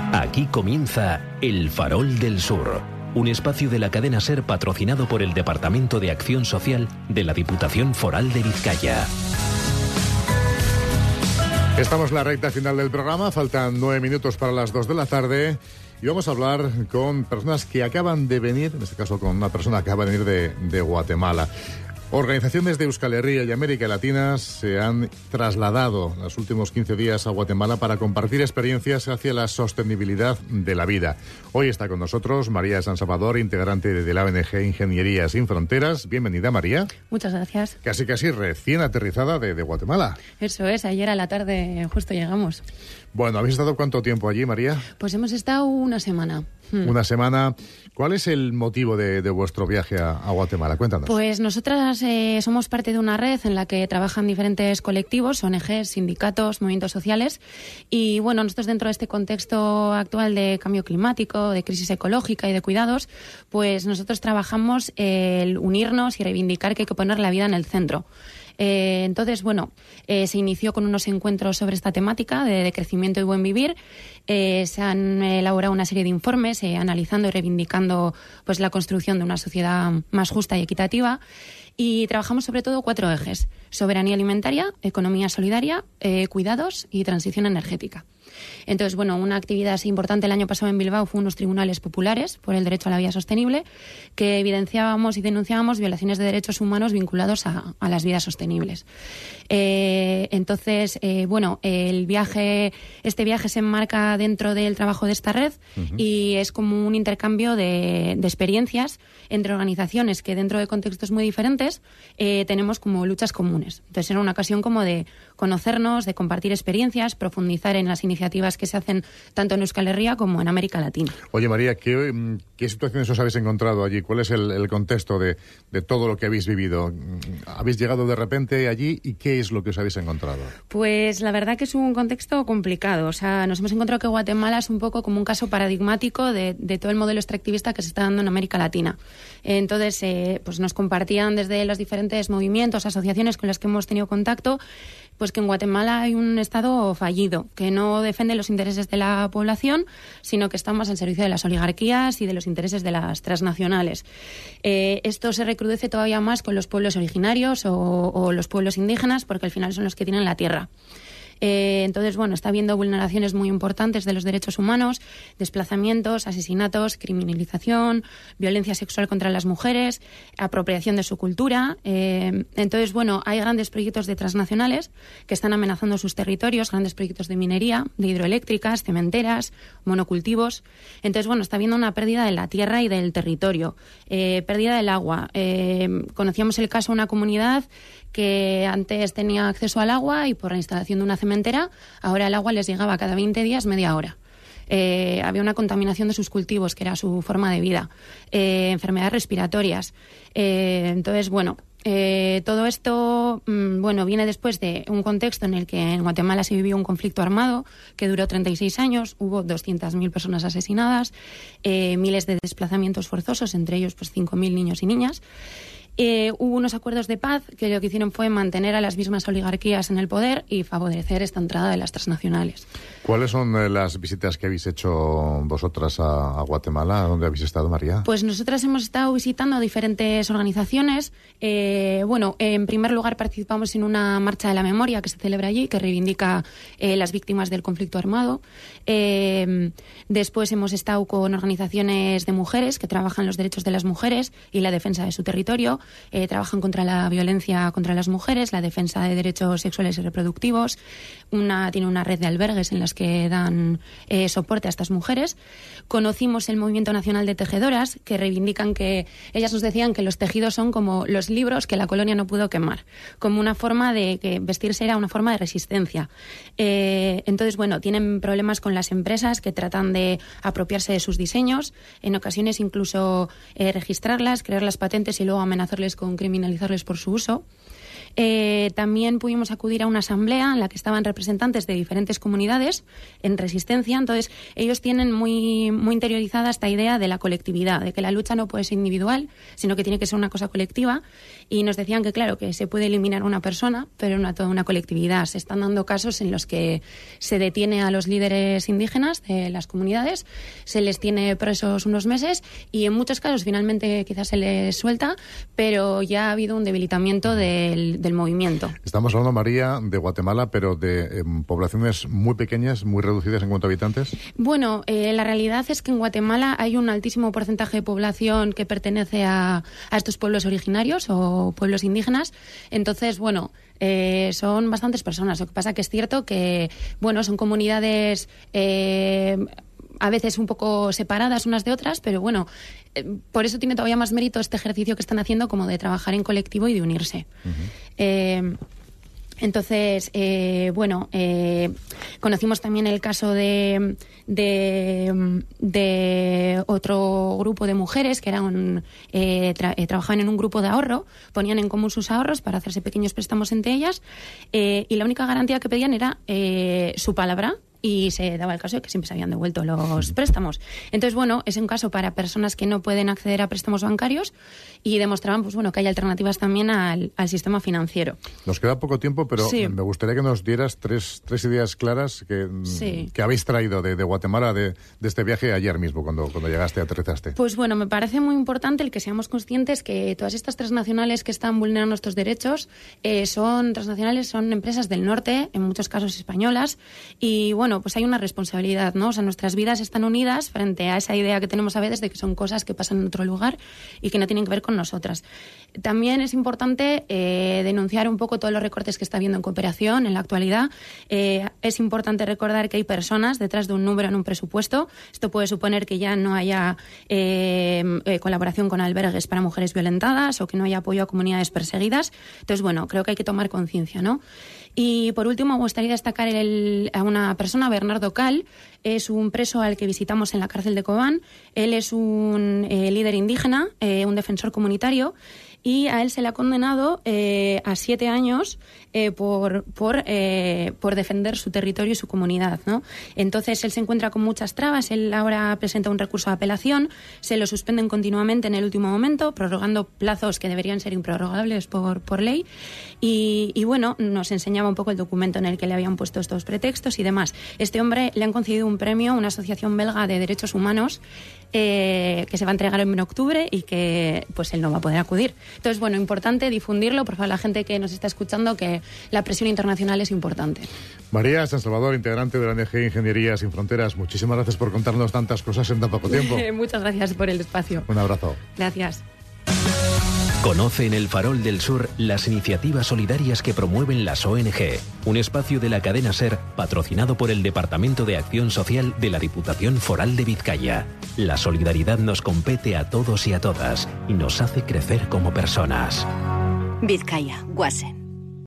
Aquí comienza El Farol del Sur, un espacio de la cadena SER patrocinado por el Departamento de Acción Social de la Diputación Foral de Vizcaya. Estamos en la recta final del programa, faltan 9 minutos para las 2 de la tarde y vamos a hablar con personas que acaban de venir, en este caso con una persona que acaba de venir de Guatemala. Organizaciones de Euskal Herria y América Latina se han trasladado los últimos 15 días a Guatemala para compartir experiencias hacia la sostenibilidad de la vida. Hoy está con nosotros María de San Salvador, integrante de la ONG Ingeniería Sin Fronteras. Bienvenida, María. Muchas gracias. Casi recién aterrizada de Guatemala. Eso es, ayer a la tarde justo llegamos. Bueno, ¿habéis estado cuánto tiempo allí, María? Pues hemos estado una semana. Una semana. ¿Cuál es el motivo de vuestro viaje a Guatemala? Cuéntanos. Pues nosotras somos parte de una red en la que trabajan diferentes colectivos, ONGs, sindicatos, movimientos sociales. Y bueno, nosotros dentro de este contexto actual de cambio climático, de crisis ecológica y de cuidados, pues nosotros trabajamos el unirnos y reivindicar que hay que poner la vida en el centro. Entonces, bueno, se inició con unos encuentros sobre esta temática de crecimiento y buen vivir. Se han elaborado una serie de informes analizando y reivindicando pues la construcción de una sociedad más justa y equitativa. Y trabajamos sobre todo 4 ejes: soberanía alimentaria, economía solidaria, cuidados y transición energética. Entonces, bueno, una actividad así importante el año pasado en Bilbao fue unos tribunales populares por el derecho a la vida sostenible, que evidenciábamos y denunciábamos violaciones de derechos humanos vinculados a las vidas sostenibles. Entonces, bueno, este viaje se enmarca dentro del trabajo de esta red y es como un intercambio de experiencias entre organizaciones que dentro de contextos muy diferentes tenemos como luchas comunes. Entonces, era una ocasión como de conocernos, de compartir experiencias, profundizar en las iniciativas que se hacen tanto en Euskal Herria como en América Latina. Oye, María, ¿qué situaciones os habéis encontrado allí? ¿Cuál es el contexto de todo lo que habéis vivido? ¿Habéis llegado de repente allí y qué es lo que os habéis encontrado? Pues la verdad que es un contexto complicado. O sea, nos hemos encontrado que Guatemala es un poco como un caso paradigmático de todo el modelo extractivista que se está dando en América Latina. Entonces, pues nos compartían desde los diferentes movimientos, asociaciones con las que hemos tenido contacto, pues que en Guatemala hay un Estado fallido, que no defiende los intereses de la población, sino que está más al servicio de las oligarquías y de los intereses de las transnacionales. Esto se recrudece todavía más con los pueblos originarios o los pueblos indígenas, porque al final son los que tienen la tierra. Entonces, bueno, está habiendo vulneraciones muy importantes de los derechos humanos, desplazamientos, asesinatos, criminalización, violencia sexual contra las mujeres, apropiación de su cultura. Entonces, bueno, hay grandes proyectos de transnacionales que están amenazando sus territorios, grandes proyectos de minería, de hidroeléctricas, cementeras, monocultivos. Entonces, bueno, está habiendo una pérdida de la tierra y del territorio, pérdida del agua. Conocíamos el caso de una comunidad que antes tenía acceso al agua y por la instalación de una cementera, ahora el agua les llegaba cada 20 días media hora. Había una contaminación de sus cultivos, que era su forma de vida, enfermedades respiratorias. Entonces, bueno, todo esto viene después de un contexto en el que en Guatemala se vivió un conflicto armado que duró 36 años, hubo 200.000 personas asesinadas, miles de desplazamientos forzosos, entre ellos pues 5.000 niños y niñas. Hubo unos acuerdos de paz que lo que hicieron fue mantener a las mismas oligarquías en el poder y favorecer esta entrada de las transnacionales. ¿Cuáles son las visitas que habéis hecho vosotras a Guatemala? ¿Dónde habéis estado, María? Pues nosotras hemos estado visitando diferentes organizaciones. En primer lugar participamos en una marcha de la memoria que se celebra allí, que reivindica las víctimas del conflicto armado. Después hemos estado con organizaciones de mujeres que trabajan los derechos de las mujeres y la defensa de su territorio. Trabajan contra la violencia contra las mujeres, la defensa de derechos sexuales y reproductivos. Tiene una red de albergues en las que dan soporte a estas mujeres. Conocimos el Movimiento Nacional de Tejedoras, que reivindican que ellas nos decían que los tejidos son como los libros que la colonia no pudo quemar, como una forma de que vestirse era una forma de resistencia. Entonces, bueno, tienen problemas con las empresas que tratan de apropiarse de sus diseños, en ocasiones incluso registrarlas, crear las patentes y luego amenazarles con criminalizarles por su uso. También pudimos acudir a una asamblea en la que estaban representantes de diferentes comunidades en resistencia. Entonces, ellos tienen muy, muy interiorizada esta idea de la colectividad, de que la lucha no puede ser individual, sino que tiene que ser una cosa colectiva. Y nos decían que, claro, que se puede eliminar una persona, pero no a toda una colectividad. Se están dando casos en los que se detiene a los líderes indígenas de las comunidades, se les tiene presos unos meses y en muchos casos finalmente quizás se les suelta, pero ya ha habido un debilitamiento del movimiento. Estamos hablando, María, de Guatemala, pero de poblaciones muy pequeñas, muy reducidas en cuanto a habitantes. Bueno, la realidad es que en Guatemala hay un altísimo porcentaje de población que pertenece a estos pueblos originarios o pueblos indígenas. Entonces, bueno, son bastantes personas. Lo que pasa que es cierto que, bueno, son comunidades a veces un poco separadas unas de otras, pero bueno, por eso tiene todavía más mérito este ejercicio que están haciendo, como de trabajar en colectivo y de unirse. Entonces, bueno, conocimos también el caso de otro grupo de mujeres que eran trabajaban en un grupo de ahorro, ponían en común sus ahorros para hacerse pequeños préstamos entre ellas, y la única garantía que pedían era su palabra. Y se daba el caso de que siempre se habían devuelto los préstamos. Entonces, bueno, es un caso para personas que no pueden acceder a préstamos bancarios y demostraban, pues bueno, que hay alternativas también al sistema financiero. Nos queda poco tiempo, pero sí, me gustaría que nos dieras tres ideas claras que habéis traído de Guatemala, de este viaje ayer mismo, cuando llegaste, aterrizaste. Pues bueno, me parece muy importante el que seamos conscientes que todas estas transnacionales que están vulnerando nuestros derechos son transnacionales, son empresas del norte, en muchos casos españolas, y bueno, pues hay una responsabilidad, ¿no? O sea, nuestras vidas están unidas frente a esa idea que tenemos a veces de que son cosas que pasan en otro lugar y que no tienen que ver con nosotras. También es importante denunciar un poco todos los recortes que está habiendo en cooperación en la actualidad. Es importante recordar que hay personas detrás de un número en un presupuesto. Esto puede suponer que ya no haya colaboración con albergues para mujeres violentadas o que no haya apoyo a comunidades perseguidas. Entonces, bueno, creo que hay que tomar conciencia, ¿no? Y por último, me gustaría destacar a una persona, Bernardo Cal. Es un preso al que visitamos en la cárcel de Cobán. Él es un líder indígena, un defensor comunitario, y a él se le ha condenado a 7 años por defender su territorio y su comunidad, ¿no? Entonces, él se encuentra con muchas trabas. Él ahora presenta un recurso de apelación, se lo suspenden continuamente en el último momento, prorrogando plazos que deberían ser improrrogables por ley. Y bueno, nos enseñaba un poco el documento en el que le habían puesto estos pretextos y demás. Este hombre le han concedido un premio a una asociación belga de derechos humanos que se va a entregar en octubre y que pues él no va a poder acudir. Entonces, bueno, importante difundirlo, por favor, la gente que nos está escuchando, que la presión internacional es importante. María San Salvador, integrante de la ONG Ingeniería Sin Fronteras, muchísimas gracias por contarnos tantas cosas en tan poco tiempo. Muchas gracias por el espacio. Un abrazo. Gracias. Conoce en El Farol del Sur las iniciativas solidarias que promueven las ONG, un espacio de la cadena SER patrocinado por el Departamento de Acción Social de la Diputación Foral de Vizcaya. La solidaridad nos compete a todos y a todas y nos hace crecer como personas. Vizcaya, Guasen.